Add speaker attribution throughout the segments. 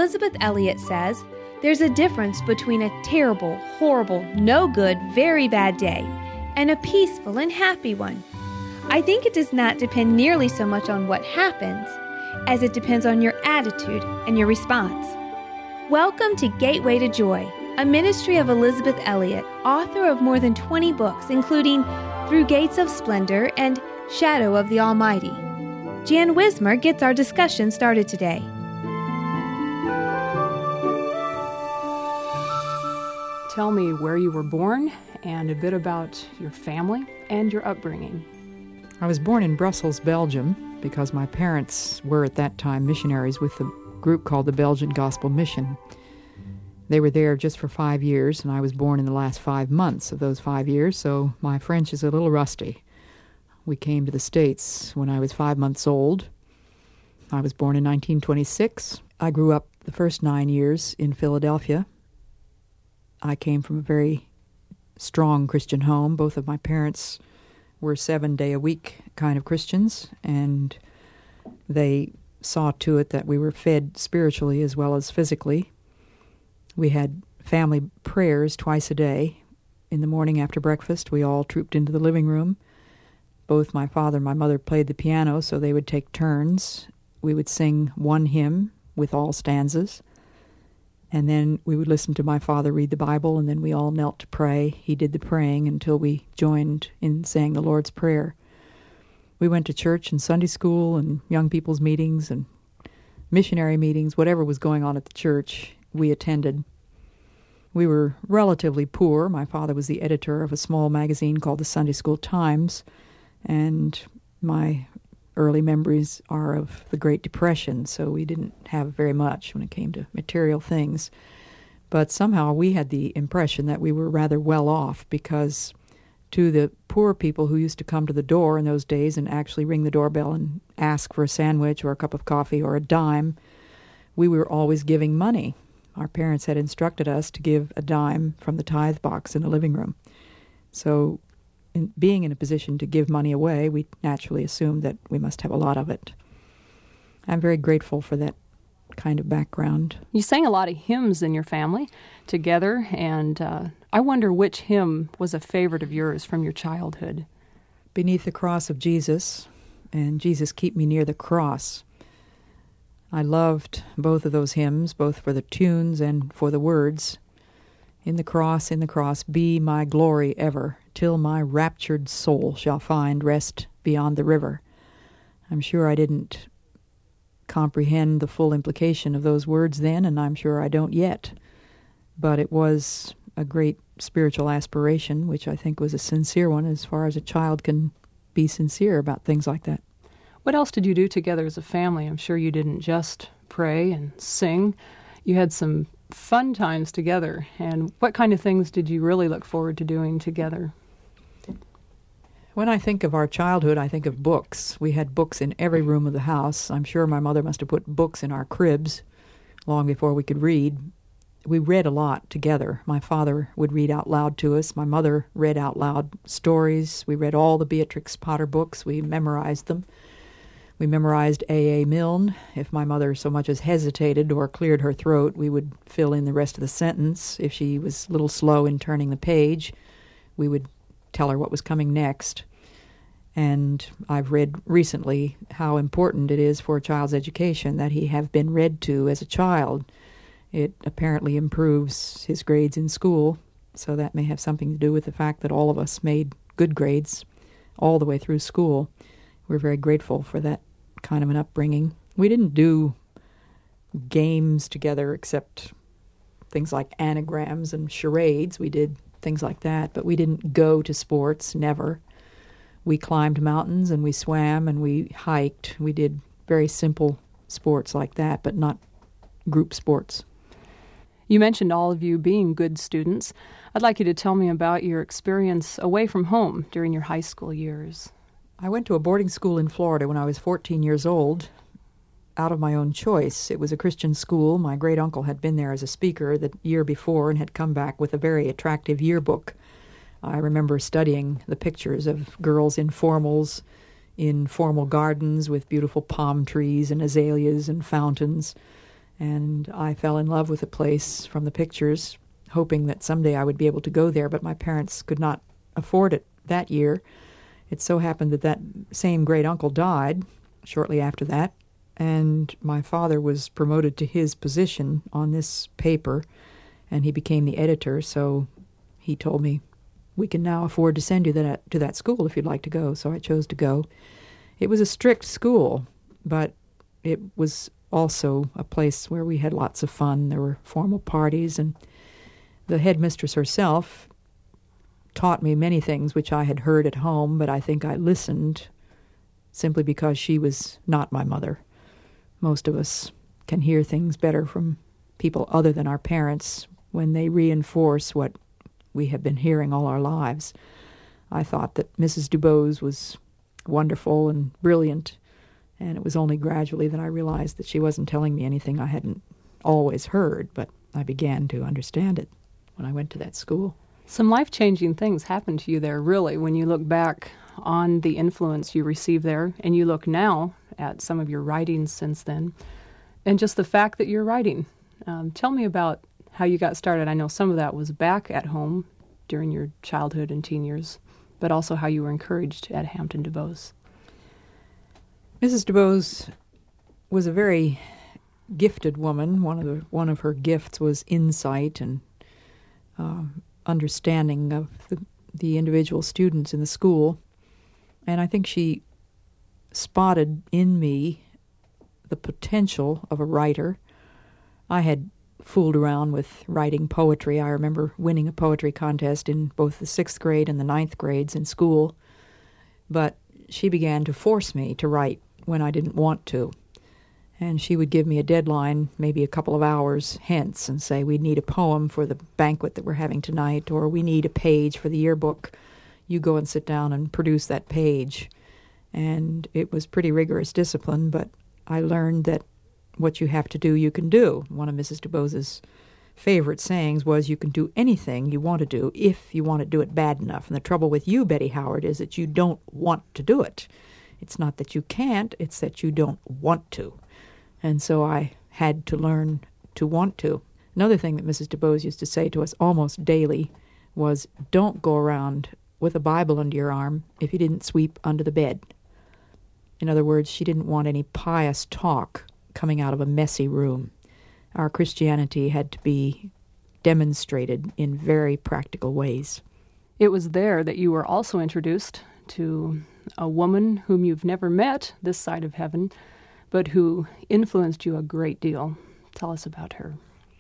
Speaker 1: Elizabeth Elliot says, there's a difference between a terrible, horrible, no good, very bad day and a peaceful and happy one. I think it does not depend nearly so much on what happens as it depends on your attitude and your response. Welcome to Gateway to Joy, a ministry of Elizabeth Elliot, author of more than 20 books, including Through Gates of Splendor and Shadow of the Almighty. Jan Wismer gets our discussion started today.
Speaker 2: Tell me where you were born and a bit about your family and your upbringing.
Speaker 3: I was born in Brussels, Belgium, because my parents were at that time missionaries with a group called the Belgian Gospel Mission. They were there just for 5 years, and I was born in the last 5 months of those 5 years, so my French is a little rusty. We came to the States when I was 5 months old. I was born in 1926. I grew up the first 9 years in Philadelphia. I came from a very strong Christian home. Both of my parents were 7-day-a-week kind of Christians, and they saw to it that we were fed spiritually as well as physically. We had family prayers twice a day. In the morning after breakfast, we all trooped into the living room. Both my father and my mother played the piano, so they would take turns. We would sing one hymn with all stanzas, and then we would listen to my father read the Bible, and then we all knelt to pray. He did the praying until we joined in saying the Lord's Prayer. We went to church and Sunday school and young people's meetings and missionary meetings. Whatever was going on at the church, we attended. We were relatively poor. My father was the editor of a small magazine called the Sunday School Times, and my early memories are of the Great Depression, so we didn't have very much when it came to material things. But somehow we had the impression that we were rather well off, because to the poor people who used to come to the door in those days and actually ring the doorbell and ask for a sandwich or a cup of coffee or a dime, we were always giving money. Our parents had instructed us to give a dime from the tithe box in the living room. So being in a position to give money away, we naturally assumed that we must have a lot of it. I'm very grateful for that kind of background.
Speaker 2: You sang a lot of hymns in your family together, and I wonder which hymn was a favorite of yours from your childhood.
Speaker 3: Beneath the Cross of Jesus, and Jesus Keep Me Near the Cross. I loved both of those hymns, both for the tunes and for the words. In the cross, be my glory ever, till my raptured soul shall find rest beyond the river. I'm sure I didn't comprehend the full implication of those words then, and I'm sure I don't yet. But it was a great spiritual aspiration, which I think was a sincere one, as far as a child can be sincere about things like that.
Speaker 2: What else did you do together as a family? I'm sure you didn't just pray and sing. You had some fun times together. And what kind of things did you really look forward to doing together?
Speaker 3: When I think of our childhood, I think of books. We had books in every room of the house. I'm sure my mother must have put books in our cribs long before we could read. We read a lot together. My father would read out loud to us. My mother read out loud stories. We read all the Beatrix Potter books. We memorized them. We memorized A.A. Milne. If my mother so much as hesitated or cleared her throat, we would fill in the rest of the sentence. If she was a little slow in turning the page, we would tell her what was coming next. And I've read recently how important it is for a child's education that he have been read to as a child. It apparently improves his grades in school, so that may have something to do with the fact that all of us made good grades all the way through school. We're very grateful for that kind of an upbringing. We didn't do games together except things like anagrams and charades. We did things like that, but we didn't go to sports, never. We climbed mountains and we swam and we hiked. We did very simple sports like that, but not group sports.
Speaker 2: You mentioned all of you being good students. I'd like you to tell me about your experience away from home during your high school years.
Speaker 3: I went to a boarding school in Florida when I was 14 years old, out of my own choice. It was a Christian school. My great-uncle had been there as a speaker the year before and had come back with a very attractive yearbook. I remember studying the pictures of girls in formals, in formal gardens with beautiful palm trees and azaleas and fountains. And I fell in love with the place from the pictures, hoping that someday I would be able to go there, but my parents could not afford it that year. It so happened that that same great-uncle died shortly after that, and my father was promoted to his position on this paper, and he became the editor, so he told me, we can now afford to send you to that school if you'd like to go, so I chose to go. It was a strict school, but it was also a place where we had lots of fun. There were formal parties, and the headmistress herself taught me many things which I had heard at home, but I think I listened simply because she was not my mother. Most of us can hear things better from people other than our parents when they reinforce what we have been hearing all our lives. I thought that Mrs. Dubose was wonderful and brilliant, and it was only gradually that I realized that she wasn't telling me anything I hadn't always heard, but I began to understand it when I went to that school.
Speaker 2: Some life-changing things happened to you there, really, when you look back on the influence you received there, and you look now at some of your writings since then, and just the fact that you're writing. Tell me about how you got started. I know some of that was back at home during your childhood and teen years, but also how you were encouraged at Hampton DuBose.
Speaker 3: Mrs. DuBose was a very gifted woman. One of her gifts was insight and understanding of the individual students in the school. And I think she spotted in me the potential of a writer. I had fooled around with writing poetry. I remember winning a poetry contest in both the 6th grade and the 9th grades in school. But she began to force me to write when I didn't want to. And she would give me a deadline, maybe a couple of hours hence, and say, we need a poem for the banquet that we're having tonight, or we need a page for the yearbook. You go and sit down and produce that page. And it was pretty rigorous discipline, but I learned that what you have to do, you can do. One of Mrs. DuBose's favorite sayings was, you can do anything you want to do if you want to do it bad enough. And the trouble with you, Betty Howard, is that you don't want to do it. It's not that you can't, it's that you don't want to. And so I had to learn to want to. Another thing that Mrs. DuBose used to say to us almost daily was, don't go around with a Bible under your arm if you didn't sweep under the bed. In other words, she didn't want any pious talk coming out of a messy room. Our Christianity had to be demonstrated in very practical ways.
Speaker 2: It was there that you were also introduced to a woman whom you've never met this side of heaven, but who influenced you a great deal. Tell us about her.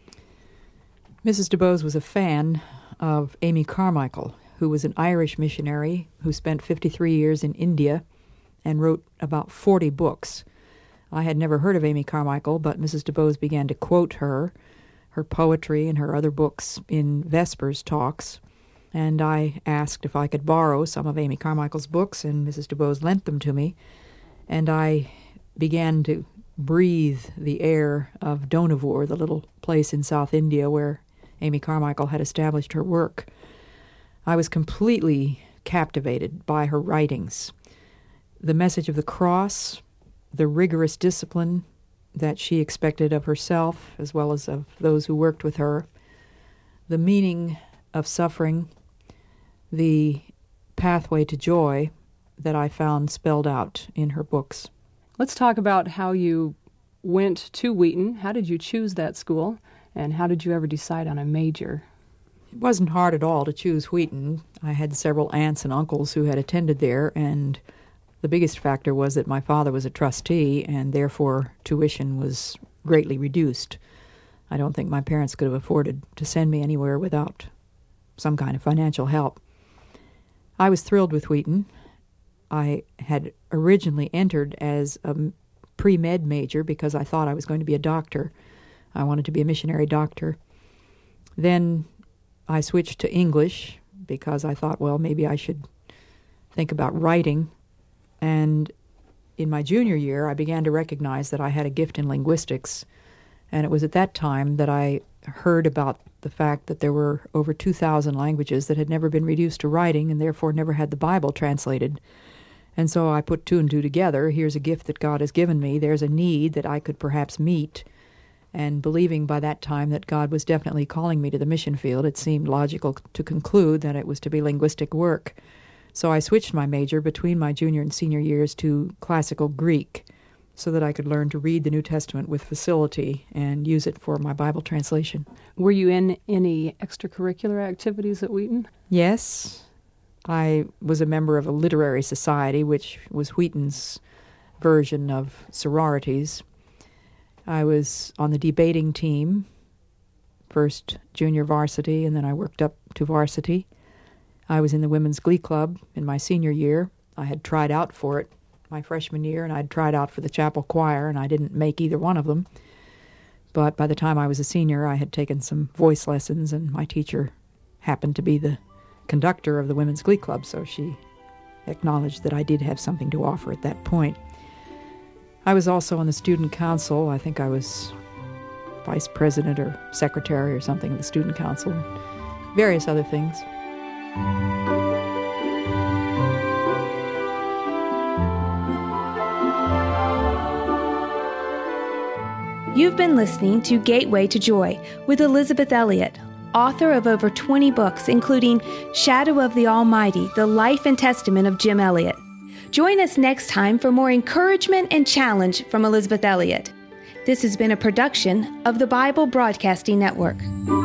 Speaker 3: Mrs. DuBose was a fan of Amy Carmichael, who was an Irish missionary who spent 53 years in India and wrote about 40 books. I had never heard of Amy Carmichael, but Mrs. DuBose began to quote her poetry and her other books in Vespers talks, and I asked if I could borrow some of Amy Carmichael's books, and Mrs. DuBose lent them to me, and I began to breathe the air of Dohnavur, the little place in South India where Amy Carmichael had established her work. I was completely captivated by her writings. The message of the cross, the rigorous discipline that she expected of herself as well as of those who worked with her, the meaning of suffering, the pathway to joy that I found spelled out in her books.
Speaker 2: Let's talk about how you went to Wheaton. How did you choose that school, and how did you ever decide on a major?
Speaker 3: It wasn't hard at all to choose Wheaton. I had several aunts and uncles who had attended there, and the biggest factor was that my father was a trustee, and therefore tuition was greatly reduced. I don't think my parents could have afforded to send me anywhere without some kind of financial help. I was thrilled with Wheaton. I had originally entered as a pre-med major because I thought I was going to be a doctor. I wanted to be a missionary doctor. Then I switched to English because I thought, well, maybe I should think about writing. And in my junior year, I began to recognize that I had a gift in linguistics. And it was at that time that I heard about the fact that there were over 2,000 languages that had never been reduced to writing and therefore never had the Bible translated. And so I put two and two together. Here's a gift that God has given me. There's a need that I could perhaps meet. and believing by that time that God was definitely calling me to the mission field, it seemed logical to conclude that it was to be linguistic work. So I switched my major between my junior and senior years to classical Greek so that I could learn to read the New Testament with facility and use it for my Bible translation.
Speaker 2: Were you in any extracurricular activities at Wheaton?
Speaker 3: Yes. I was a member of a literary society, which was Wheaton's version of sororities. I was on the debating team, first junior varsity, and then I worked up to varsity. I was in the Women's Glee Club in my senior year. I had tried out for it my freshman year, and I'd tried out for the chapel choir, and I didn't make either one of them. But by the time I was a senior, I had taken some voice lessons, and my teacher happened to be the conductor of the Women's Glee Club, so she acknowledged that I did have something to offer at that point. I was also on the student council. I think I was vice president or secretary or something of the student council, various other things.
Speaker 1: You've been listening to Gateway to Joy with Elisabeth Elliot, author of over 20 books, including Shadow of the Almighty, The Life and Testament of Jim Elliot. Join us next time for more encouragement and challenge from Elisabeth Elliot. This has been a production of the Bible Broadcasting Network.